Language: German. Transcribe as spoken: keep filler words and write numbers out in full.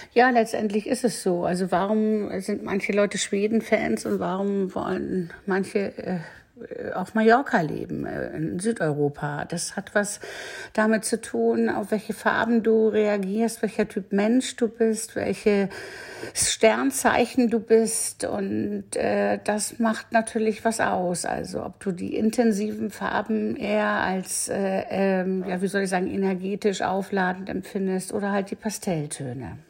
Ja, letztendlich ist es so. Also warum sind manche Leute Schweden-Fans und warum wollen manche äh, auf Mallorca leben, äh, in Südeuropa? Das hat was damit zu tun, auf welche Farben du reagierst, welcher Typ Mensch du bist, welche Sternzeichen du bist. Und äh, das macht natürlich was aus. Also ob du die intensiven Farben eher als, äh, ähm, ja, wie soll ich sagen, energetisch aufladend empfindest oder halt die Pastelltöne.